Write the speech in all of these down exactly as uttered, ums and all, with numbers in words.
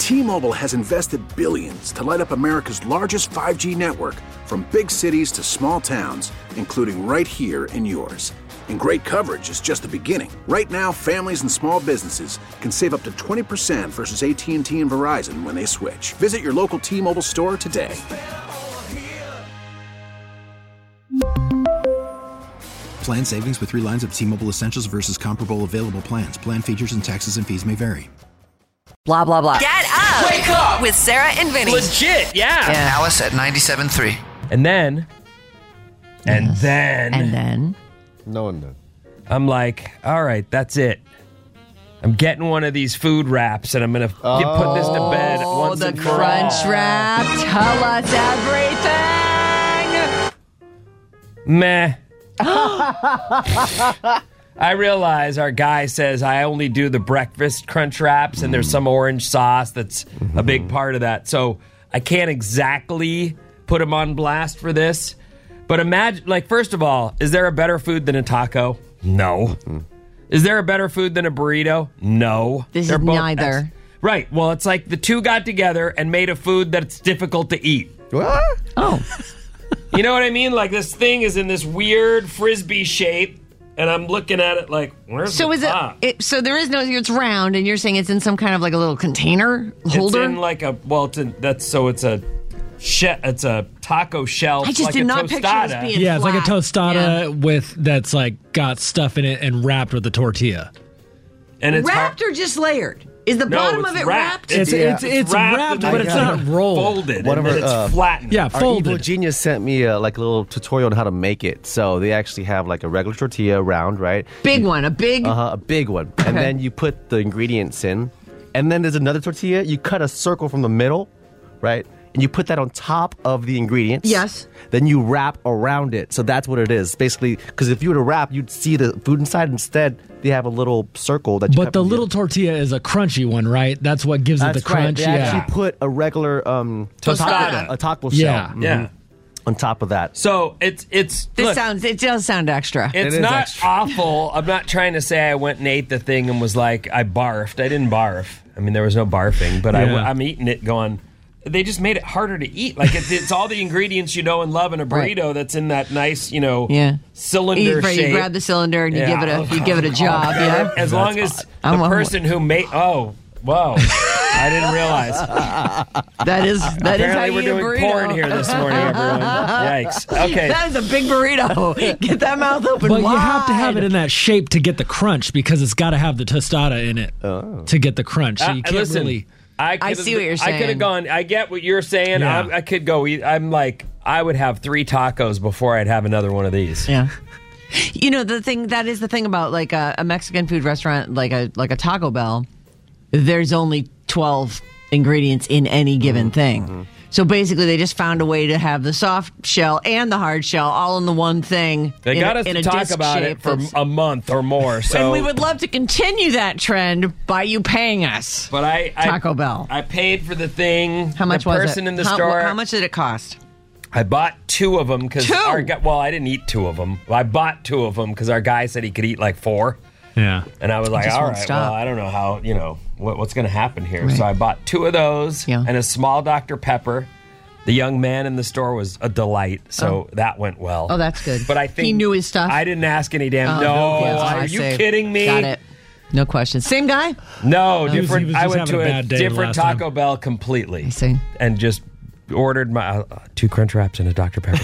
T-Mobile has invested billions to light up America's largest five G network, from big cities to small towns, including right here in yours. And great coverage is just the beginning. Right now, families and small businesses can save up to twenty percent versus A T and T and Verizon when they switch. Visit your local T-Mobile store today. Plan savings with three lines of T-Mobile Essentials versus comparable available plans. Plan features and taxes and fees may vary. Blah, blah, blah. Get up! Wake up! With Sarah and Vinny. Legit, yeah. Yeah. Alice at ninety-seven point three. And then, and Yes. then, And then? No one knows. I'm like, all right, that's it. I'm getting one of these food wraps, and I'm going to Oh. put this to bed Oh, once the and for crunch all. wrap. Tell us everything. Meh. I realize our guy says I only do the breakfast crunch wraps, and there's some orange sauce that's a big part of that. So I can't exactly put him on blast for this. But imagine, like, first of all, is there a better food than a taco? No. Is there a better food than a burrito? No. This They're is both neither. ex- Right. Well, it's like the two got together and made a food that's difficult to eat. What? Oh. You know what I mean? Like, this thing is in this weird frisbee shape, and I'm looking at it like, where's So the is it, top? it? So there is no. It's round, and you're saying it's in some kind of like a little container holder. It's in like a well, it's in, that's so it's a she, it's a taco shell. I just like did a not tostada. picture this being Yeah, it's like a flat. tostada Yeah. with that's like got stuff in it and wrapped with a tortilla. and it's Wrapped or just layered? Is the No, bottom it's of it wrapped. wrapped? It's Yeah. it's it's wrapped, wrapped, and but it's then not rolled. folded, One and of then our, it's uh, flattened. Yeah, Our evil folded. genius sent me uh, like a little tutorial on how to make it. So they actually have like a regular tortilla round, right? Big one, a big. Uh-huh, a big one. And Okay. then you put the ingredients in. And then there's another tortilla. You cut a circle from the middle, right? And you put that on top of the ingredients. Yes. Then you wrap around it. So that's what it is. Basically, because if you were to wrap, you'd see the food inside. Instead, they have a little circle that you But cut the from little tortilla is a crunchy one, right? That's what gives That's it the right. crunch. They Yeah. actually put a regular um, Tostada. a taco shell Yeah. mhm, Yeah. on top of that. So it's it's This look, sounds. It does sound extra. It's is not extra. awful. I'm not trying to say I went and ate the thing and was like I barfed. I didn't barf. I mean, there was no barfing, but I, Yeah. I'm eating it going. They just made it harder to eat. Like it's, it's all the ingredients you know and love in a Right. burrito that's in that nice, you know, Yeah. cylinder you, right, shape. you grab the cylinder and you Yeah. give it a. You give it a job. Yeah. As long as the I'm a- person who made oh whoa, I didn't realize. That is. That is how Apparently you we're eat a doing burrito. porn here this morning, everyone. Yikes. Okay. That is a big burrito. Get that mouth open But wide. you have to have it in that shape to get the crunch because it's got to have the tostada in it to get the crunch. So Uh, you can't listen, really. I, I could've- see what you're I could have saying. gone. I get what you're saying. Yeah. I, I could go. eat- I'm like, I would have three tacos before I'd have another one of these. Yeah. You know, the thing that is the thing about like a, a Mexican food restaurant, like a like a Taco Bell. There's only twelve ingredients in any given thing. So basically, they just found a way to have the soft shell and the hard shell all in the one thing. They in got a, us in to a talk disc about shape it for that's- a month or more. So, and we would love to continue that trend by you paying us. but I, I Taco Bell. I paid for the thing. How much the was person it? in the how, store. How much did it cost? I bought two of them because Two? our guy, well, I didn't eat two of them. I bought two of them because our guy said he could eat like four. Yeah. And I was like, just all won't right, stop. well, I don't know how, you know, what, what's going to happen here. Right. So I bought two of those Yeah. and a small Doctor Pepper. The young man in the store was a delight, so that went well. Oh, that's good. But I think He knew his stuff? I didn't ask any damn. Oh, no, yes, I are you see. kidding me? Got it. No question. Same guy? No, He was- different. he was I just went having to a a, bad day different last time. Taco Bell completely. I see. And just ordered my uh, two Crunch Wraps and a Doctor Pepper,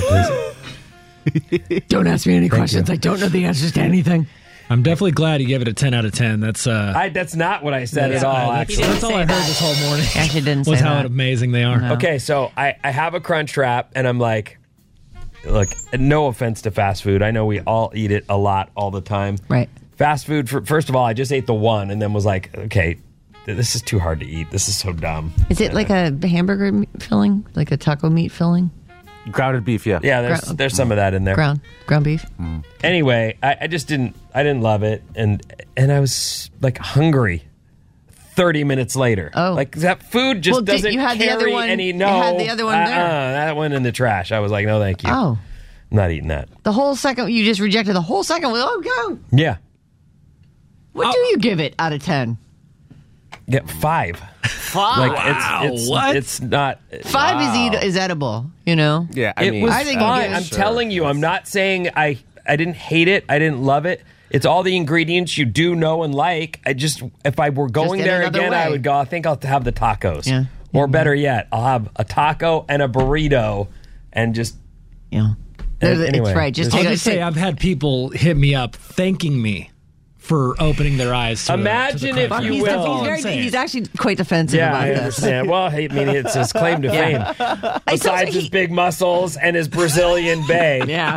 please. Don't ask me any questions. I don't know the answers to anything. I'm definitely glad you gave it a ten out of ten. That's uh, I, that's not what I said that's, at all. that's, Actually, that's all I heard this whole morning. Actually didn't was say how that. amazing they are. Okay, so I, I have a Crunch Wrap, and I'm like, look, no offense to fast food. I know we all eat it a lot all the time. Right. Fast food, for, first of all, I just ate the one and then was like, okay, th- this is too hard to eat. This is so dumb. Is it like a hamburger meat filling? Like a taco meat filling? Grounded beef, yeah. Yeah, there's, Ground- there's some of that in there. Ground ground beef? Anyway, I, I just didn't, I didn't love it. And, and I was like hungry thirty minutes later. Oh. Like that food just Well, did- doesn't you had the carry other one- any, you no. had the other one uh-uh, there. That went in the trash. I was like, no, thank you. Oh. I'm not eating that. The whole second, you just rejected the whole second. Oh, go. Yeah. What do you give it out of ten? Get five. Five. Like Wow, it's, it's what? It's not. Five is eat, is edible, you know? Yeah, I it mean, was I think fine. you I'm get- telling you, I'm not saying I I didn't hate it. I didn't love it. It's all the ingredients you do know and like. I just, if I were going in there another again, I way. would go, I think I'll have the tacos. Yeah. Or better yet, I'll have a taco and a burrito and just, Yeah. There's- anyway, it's right. Just I'll take, just say take I've had people hit me up thanking me for opening their eyes to the- Imagine to the if crunch you wrap. he's, will. That's all he's, I'm very, saying. he's actually quite defensive yeah, about I this. understand. Well, I mean, it's his claim to fame. Besides he- his big muscles and his Brazilian bay. Yeah.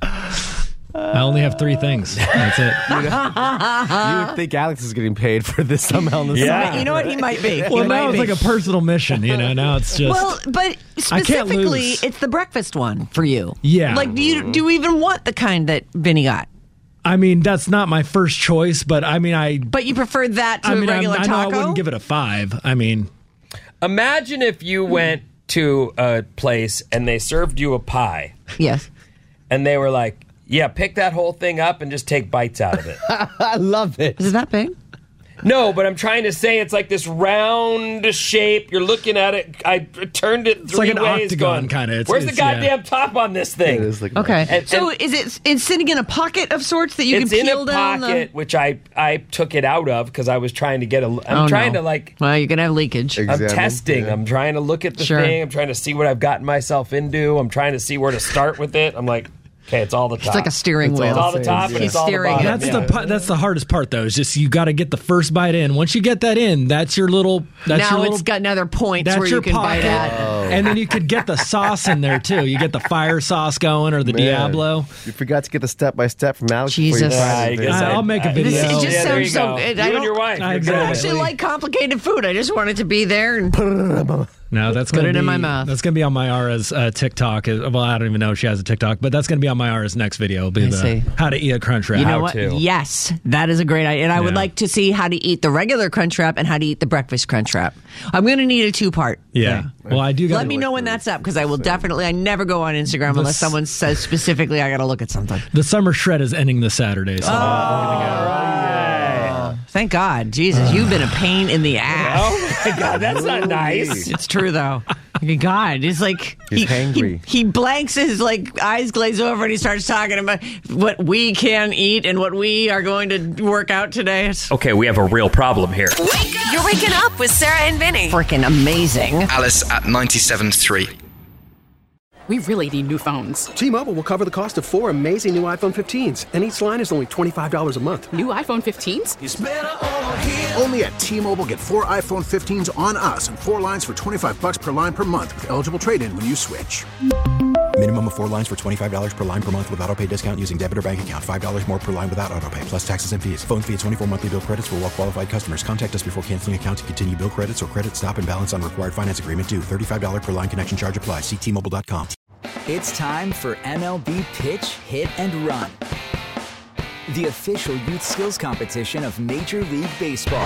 I only have three things. That's it. you would think Alex is getting paid for this somehow on the Yeah. side. You know what? He might be. He Well, might now it's be. like a personal mission, you know. Now it's just Well, but I can't specifically, lose. it's the breakfast one for you. Yeah. Like, do you do you even want the kind that Vinny got? I mean, that's not my first choice, but I mean, I. But you prefer that to I mean, a I'm- regular I know I taco? wouldn't give it a five. I mean, Imagine if you went to a place and they served you a pie Yes. and they were like, yeah, pick that whole thing up and just take bites out of it. I love it. Is it that big? No, but I'm trying to say it's like this round shape. You're looking at it. I turned it three like an ways. octagon going, kinda. It's- Where's it's- the goddamn yeah. top on this thing? It is like Okay. And- so and- is it it's sitting in a pocket of sorts that you It's can in peel a down? pocket, which I I took it out of because I was trying to get a. I'm Oh, trying no. to like. Well, you're gonna have leakage. I'm Examine, testing. yeah. I'm trying to look at the Sure. thing. I'm trying to see what I've gotten myself into. I'm trying to see where to start with it. I'm like, okay, it's all the top. It's like a steering It's wheel. It's all the top. He's and it's all the steering bottom. it. that's yeah. the pu- that's the hardest part, though. Is just you got to get the first bite in. Once you get that in, that's your little. That's now your little, it's got another points That's where your you can pocket, bite at. and then you could get the sauce in there too. You get the fire sauce going or the Man, Diablo. You forgot to get the step by step from Alex. before you Jesus. tried Yeah, it. I guess I- I- I'll make a I- video. This, it just Yeah, there you sounds so go. good. You I and don't your wife. I You're good I at it. actually like complicated food. I just want it to be there and No, that's Put gonna it be, in my mouth. That's gonna be on Mayara's uh, TikTok. Well, I don't even know if she has a TikTok, but that's gonna be on Mayara's next video. It'll be I the see. how to eat a crunch wrap. You know How what? to. Yes, that is a great idea. And I would Yeah. like to see how to eat the regular crunch wrap and how to eat the breakfast crunch wrap. I'm going to need a two part. Yeah. Well, I do. Let Gotta, me know when that's up because I will definitely. I never go on Instagram unless s- someone says specifically I got to look at something. The summer shred is ending this Saturday. So Thank God, Jesus, you've been a pain in the ass. Oh my god, that's not nice. It's true though. God, it's like He's he, hangry. he he blanks his like eyes glaze over and he starts talking about what we can eat and what we are going to work out today. It's Okay, we have a real problem here. You're waking up with Sarah and Vinny. freaking amazing. Alice at ninety-seven point three. We really need new phones. T-Mobile will cover the cost of four amazing new iPhone fifteens, and each line is only twenty-five dollars a month. New iPhone fifteens? Only at T-Mobile, get four iPhone fifteens on us and four lines for twenty-five bucks per line per month with eligible trade-in when you switch. Minimum of four lines for twenty-five dollars per line per month with auto pay discount using debit or bank account. five dollars more per line without auto pay, plus taxes and fees. Phone fee at twenty-four monthly bill credits for well-qualified customers. Contact us before canceling account to continue bill credits or credit stop and balance on required finance agreement due. thirty-five dollars per line connection charge applies. See T Mobile dot com. It's time for M L B Pitch, Hit, and Run, the official youth skills competition of Major League Baseball.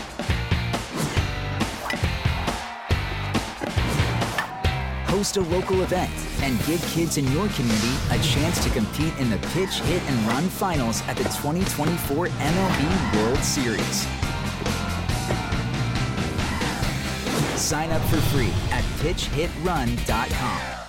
Host a local event and give kids in your community a chance to compete in the Pitch, Hit, and Run finals at the twenty twenty-four M L B World Series. Sign up for free at pitch hit run dot com.